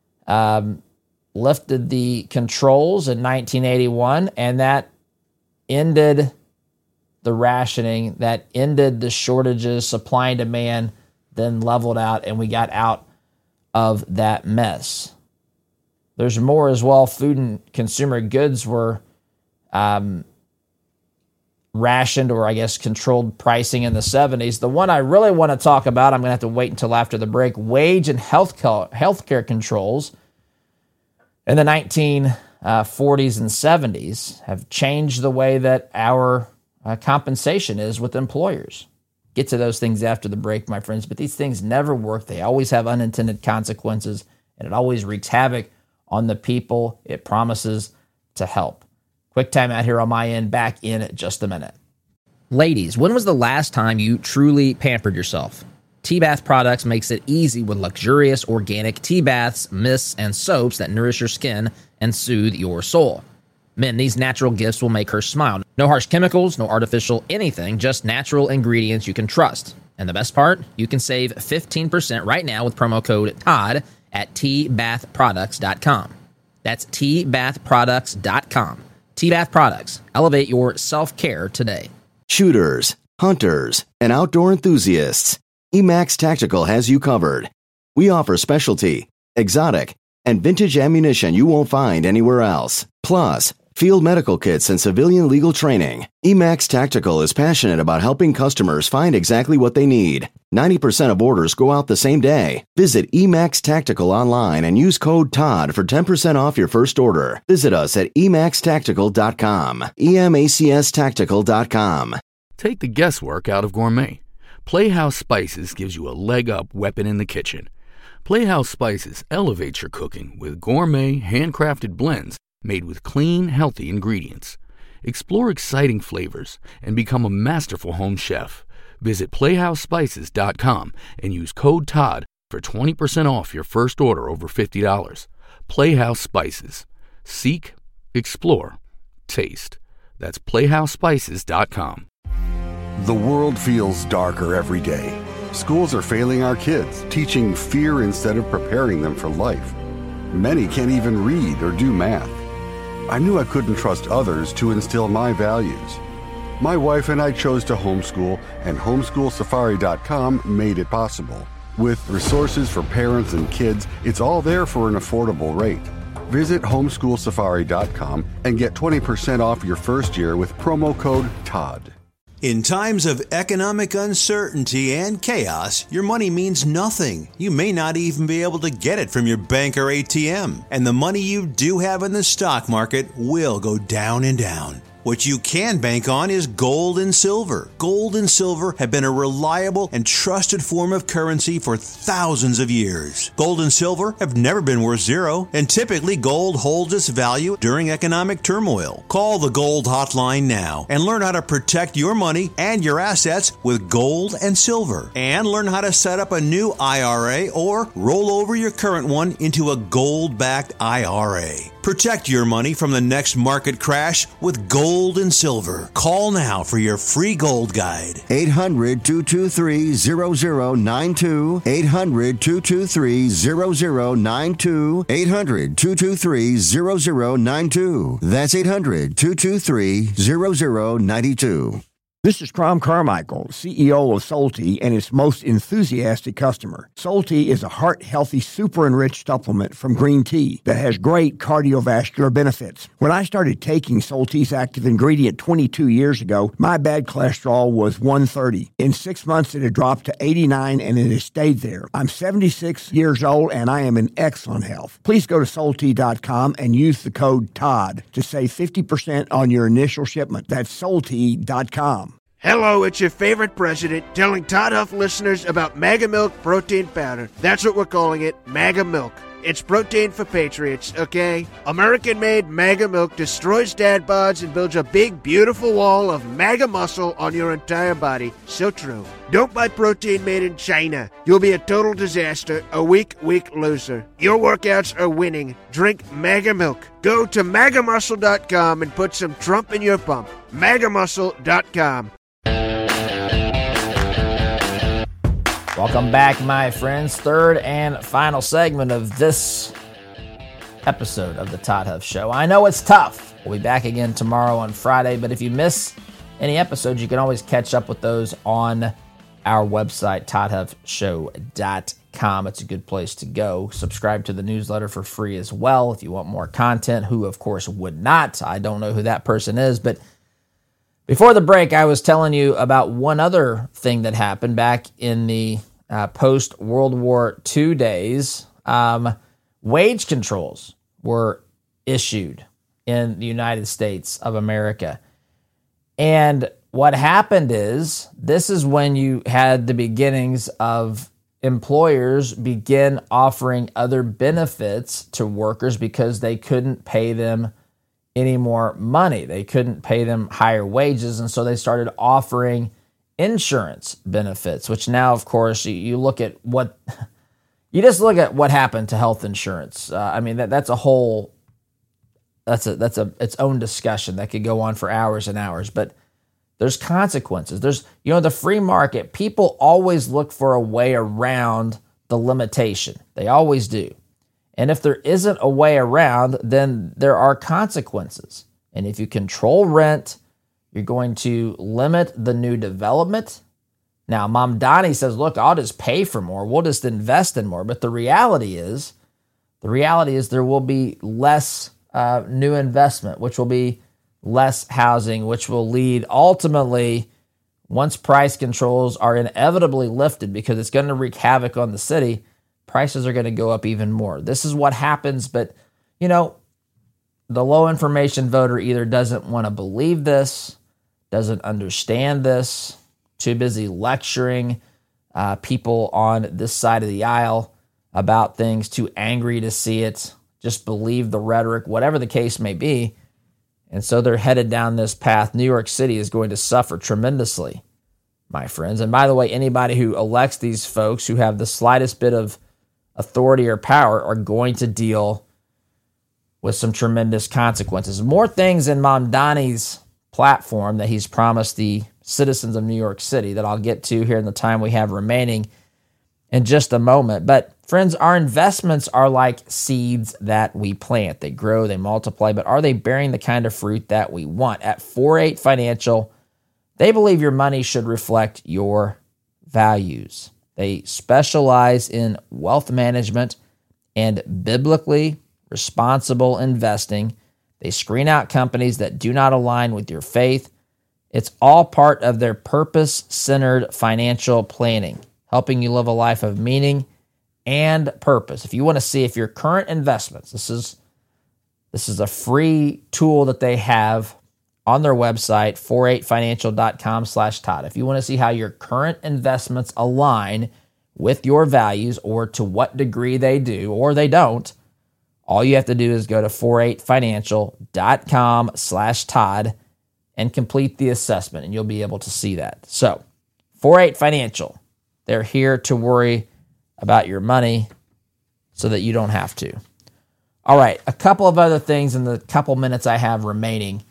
um, lifted the controls in nineteen eighty-one, and that ended the rationing, that ended the shortages, supply and demand, then leveled out, and we got out of that mess. There's more as well. Food and consumer goods were um, rationed, or I guess controlled pricing in the seventies. The one I really want to talk about, I'm going to have to wait until after the break, wage and health healthcare controls in the nineteen forties and seventies have changed the way that our uh, compensation is with employers. Get to those things after the break, my friends, but these things never work. They always have unintended consequences, and it always wreaks havoc on the people it promises to help. Quick time out here on my end, back in just a minute. Ladies, when was the last time you truly pampered yourself? T-Bath Products makes it easy with luxurious organic tea baths, mists, and soaps that nourish your skin and soothe your soul. Men, these natural gifts will make her smile. No harsh chemicals, no artificial anything, just natural ingredients you can trust. And the best part, you can save fifteen percent right now with promo code Todd at T bath products dot com. That's T bath products dot com. T-Bath Products. Elevate your self-care today. Shooters, hunters, and outdoor enthusiasts, Emax Tactical has you covered. We offer specialty, exotic, and vintage ammunition you won't find anywhere else. Plus, field medical kits and civilian legal training. Emax Tactical is passionate about helping customers find exactly what they need. ninety percent of orders go out the same day. Visit Emax Tactical online and use code Todd for ten percent off your first order. Visit us at emax tactical dot com. E M A C S tactical dot com. Take the guesswork out of gourmet. Playhouse Spices gives you a leg-up weapon in the kitchen. Playhouse Spices elevates your cooking with gourmet, handcrafted blends made with clean, healthy ingredients. Explore exciting flavors and become a masterful home chef. Visit playhouse spices dot com and use code Todd for twenty percent off your first order over fifty dollars. Playhouse Spices. Seek, explore, taste. That's playhouse spices dot com. The world feels darker every day. Schools are failing our kids, teaching fear instead of preparing them for life. Many can't even read or do math. I knew I couldn't trust others to instill my values. My wife and I chose to homeschool, and homeschool safari dot com made it possible. With resources for parents and kids, it's all there for an affordable rate. Visit homeschool safari dot com and get twenty percent off your first year with promo code Todd. In times of economic uncertainty and chaos, your money means nothing. You may not even be able to get it from your bank or A T M. And the money you do have in the stock market will go down and down. What you can bank on is gold and silver. Gold and silver have been a reliable and trusted form of currency for thousands of years. Gold and silver have never been worth zero, and typically gold holds its value during economic turmoil. Call the Gold Hotline now and learn how to protect your money and your assets with gold and silver. And learn how to set up a new I R A or roll over your current one into a gold-backed I R A. Protect your money from the next market crash with gold and silver. Call now for your free gold guide. eight hundred, two two three, zero zero nine two. eight hundred, two two three, zero zero nine two. eight hundred, two two three, zero zero nine two. That's eight hundred, two two three, zero zero nine two. This is Crom Carmichael, C E O of Solti, and its most enthusiastic customer. Solti is a heart-healthy, super-enriched supplement from green tea that has great cardiovascular benefits. When I started taking Solti's active ingredient twenty-two years ago, my bad cholesterol was one thirty. In six months, it had dropped to eighty-nine, and it has stayed there. I'm seventy-six years old, and I am in excellent health. Please go to Solti dot com and use the code Todd to save fifty percent on your initial shipment. That's Solti dot com. Hello, it's your favorite president telling Todd Huff listeners about Mega Milk Protein Powder. That's what we're calling it, Mega Milk. It's protein for patriots, okay? American-made Mega Milk destroys dad bods and builds a big, beautiful wall of MAGA muscle on your entire body. So true. Don't buy protein made in China. You'll be a total disaster, a weak, weak loser. Your workouts are winning. Drink Mega Milk. Go to maga muscle dot com and put some Trump in your pump. maga muscle dot com. Welcome back, my friends. Third and final segment of this episode of the Todd Huff Show. I know it's tough. We'll be back again tomorrow on Friday, but if you miss any episodes, you can always catch up with those on our website, todd huff show dot com. It's a good place to go. Subscribe to the newsletter for free as well if you want more content. Who, of course, would not? I don't know who that person is, but before the break, I was telling you about one other thing that happened back in the uh, post-World War Two days. Um, wage controls were issued in the United States of America. And what happened is, this is when you had the beginnings of employers begin offering other benefits to workers because they couldn't pay them any more money. They couldn't pay them higher wages, and so they started offering insurance benefits, which now, of course, you, you look at what, you just look at what happened to health insurance. Uh, I mean, that that's a whole, that's a that's a its own discussion that could go on for hours and hours, but there's consequences. There's, you know, the free market, people always look for a way around the limitation. They always do. And if there isn't a way around, then there are consequences. And if you control rent, you're going to limit the new development. Now, Mamdani says, look, I'll just pay for more. We'll just invest in more. But the reality is, the reality is there will be less uh, new investment, which will be less housing, which will lead ultimately, once price controls are inevitably lifted, because it's going to wreak havoc on the city, prices are going to go up even more. This is what happens, but, you know, the low information voter either doesn't want to believe this, doesn't understand this, too busy lecturing uh, people on this side of the aisle about things, too angry to see it, just believe the rhetoric, whatever the case may be. And so they're headed down this path. New York City is going to suffer tremendously, my friends. And by the way, anybody who elects these folks who have the slightest bit of authority or power are going to deal with some tremendous consequences. More things in Mamdani's platform that he's promised the citizens of New York City that I'll get to here in the time we have remaining in just a moment. But friends, our investments are like seeds that we plant. They grow, they multiply, but are they bearing the kind of fruit that we want? At four eight Financial, they believe your money should reflect your values. They specialize in wealth management and biblically responsible investing. They screen out companies that do not align with your faith. It's all part of their purpose-centered financial planning, helping you live a life of meaning and purpose. If you want to see if your current investments, this is this is a free tool that they have on their website, four eight financial dot com slash Todd. If you want to see how your current investments align with your values, or to what degree they do or they don't, all you have to do is go to four eight financial dot com slash Todd and complete the assessment, and you'll be able to see that. So, four eight Financial, they're here to worry about your money so that you don't have to. All right, a couple of other things in the couple minutes I have remaining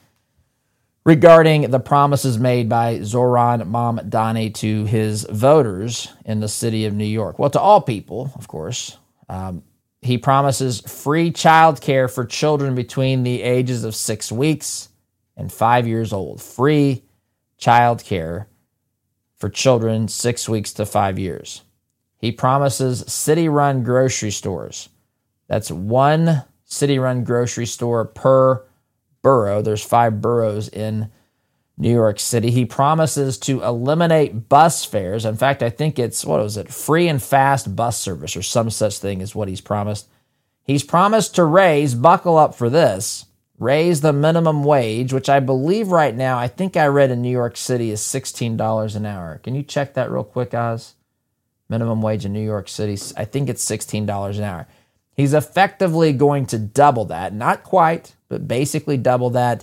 regarding the promises made by Zohran Mamdani to his voters in the city of New York. Well, to all people, of course. Um, he promises free child care for children between the ages of six weeks and five years old. Free child care for children six weeks to five years. He promises city-run grocery stores. That's one city-run grocery store per borough. There's five boroughs in New York City. He promises to eliminate bus fares. In fact, I think it's, what was it, free and fast bus service or some such thing is what he's promised. He's promised to raise, buckle up for this, raise the minimum wage, which I believe right now, I think I read in New York City is sixteen dollars an hour. Can you check that real quick, Oz? Minimum wage in New York City, I think it's sixteen dollars an hour. He's effectively going to double that, not quite, but basically double that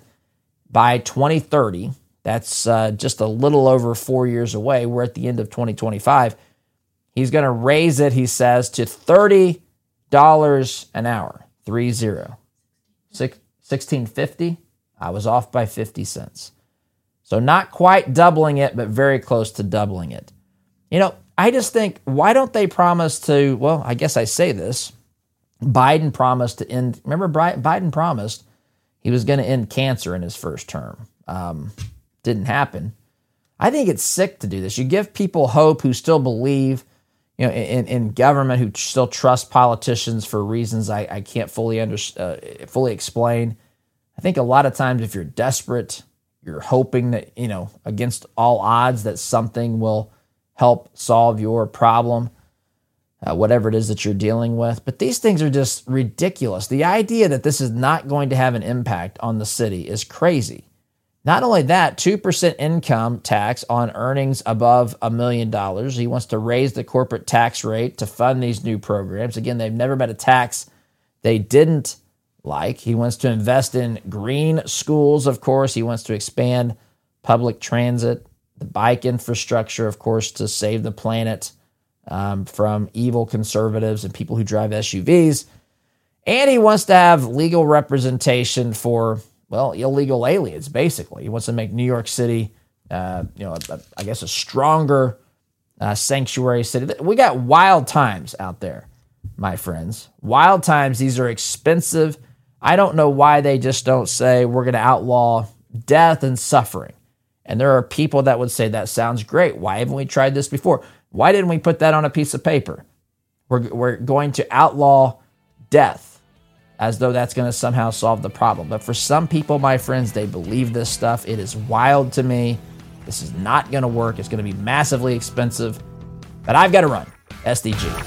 by twenty thirty. That's uh, just a little over four years away. We're at the end of twenty twenty-five. He's going to raise it, he says, to thirty dollars an hour. Three zero. Six, sixteen fifty. I was off by fifty cents. So not quite doubling it, but very close to doubling it. You know, I just think, why don't they promise to, well, I guess I say this, Biden promised to end, remember Biden promised he was going to end cancer in his first term. Um, didn't happen. I think it's sick to do this. You give people hope who still believe, you know, in, in government, who still trust politicians for reasons I, I can't fully under, uh, fully explain. I think a lot of times if you're desperate, you're hoping that, you know, against all odds that something will help solve your problem, uh, whatever it is that you're dealing with. But these things are just ridiculous. The idea that this is not going to have an impact on the city is crazy. Not only that, two percent income tax on earnings above a million dollars. He wants to raise the corporate tax rate to fund these new programs. Again, they've never been a tax they didn't like. He wants to invest in green schools, of course. He wants to expand public transit, the bike infrastructure, of course, to save the planet um, from evil conservatives and people who drive S U Vs. And he wants to have legal representation for, well, illegal aliens, basically. He wants to make New York City, uh, you know, a, a, I guess a stronger uh, sanctuary city. We got wild times out there, my friends. Wild times. These are expensive. I don't know why they just don't say we're going to outlaw death and suffering. And there are people that would say that sounds great. Why haven't we tried this before? Why didn't we put that on a piece of paper? We're, we're going to outlaw death as though that's going to somehow solve the problem. But for some people, my friends, they believe this stuff. It is wild to me. This is not going to work. It's going to be massively expensive. But I've got to run. S D G.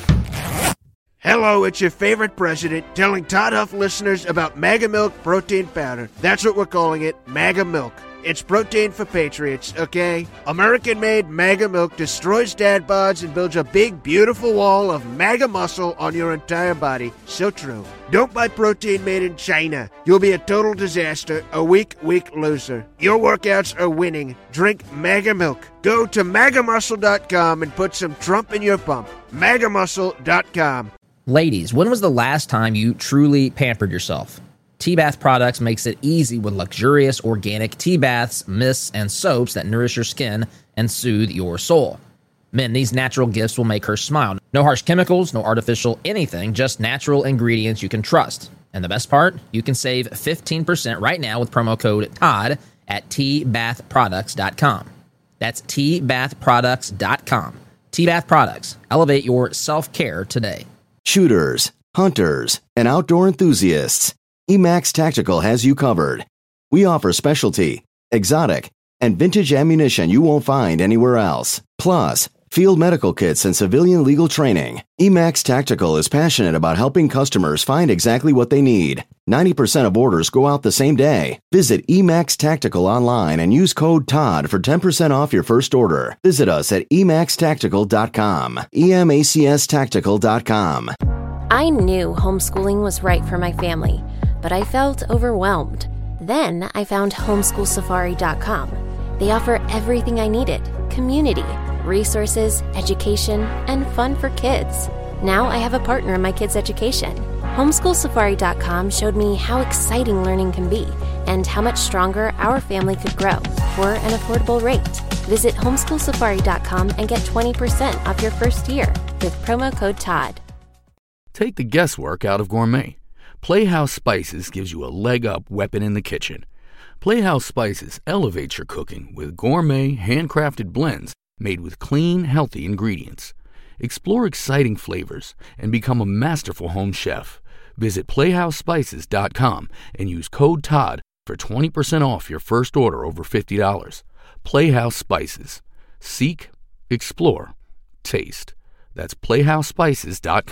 Hello, it's your favorite president telling Todd Huff listeners about Mega Milk Protein Powder. That's what we're calling it, Mega Milk. It's protein for patriots, okay? American-made Mega Milk destroys dad bods and builds a big, beautiful wall of mega muscle on your entire body. So true. Don't buy protein made in China. You'll be a total disaster, a weak, weak loser. Your workouts are winning. Drink Mega Milk. Go to maga muscle dot com and put some Trump in your pump. maga muscle dot com. Ladies, when was the last time you truly pampered yourself? T-Bath Products makes it easy with luxurious organic tea baths, mists, and soaps that nourish your skin and soothe your soul. Men, these natural gifts will make her smile. No harsh chemicals, no artificial anything, just natural ingredients you can trust. And the best part? You can save fifteen percent right now with promo code Todd at T bath products dot com. That's T bath products dot com. T-Bath Products. Elevate your self-care today. Shooters, hunters, and outdoor enthusiasts, Emax Tactical has you covered. We offer specialty, exotic, and vintage ammunition you won't find anywhere else. Plus, field medical kits and civilian legal training. Emax Tactical is passionate about helping customers find exactly what they need. ninety percent of orders go out the same day. Visit Emax Tactical online and use code Todd for ten percent off your first order. Visit us at emax tactical dot com. E M A C S tactical dot com. I knew homeschooling was right for my family, but I felt overwhelmed. Then I found homeschool safari dot com. They offer everything I needed: community, resources, education, and fun for kids. Now I have a partner in my kids' education. homeschool safari dot com showed me how exciting learning can be and how much stronger our family could grow for an affordable rate. Visit homeschool safari dot com and get twenty percent off your first year with promo code Todd. Take the guesswork out of gourmet. Playhouse Spices gives you a leg-up weapon in the kitchen. Playhouse Spices elevates your cooking with gourmet, handcrafted blends made with clean, healthy ingredients. Explore exciting flavors and become a masterful home chef. Visit playhouse spices dot com and use code Todd for twenty percent off your first order over fifty dollars. Playhouse Spices. Seek, explore, taste. That's playhouse spices dot com.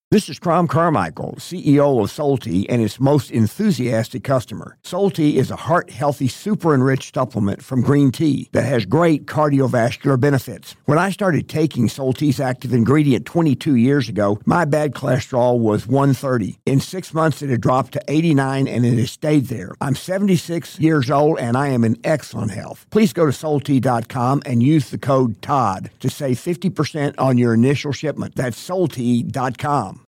This is Crom Carmichael, C E O of Solti and its most enthusiastic customer. Solti is a heart-healthy, super-enriched supplement from green tea that has great cardiovascular benefits. When I started taking Solti's active ingredient twenty-two years ago, my bad cholesterol was one thirty. In six months, it had dropped to eighty-nine, and it has stayed there. I'm seventy-six years old, and I am in excellent health. Please go to Solti dot com and use the code T O D to save fifty percent on your initial shipment. That's Solti dot com.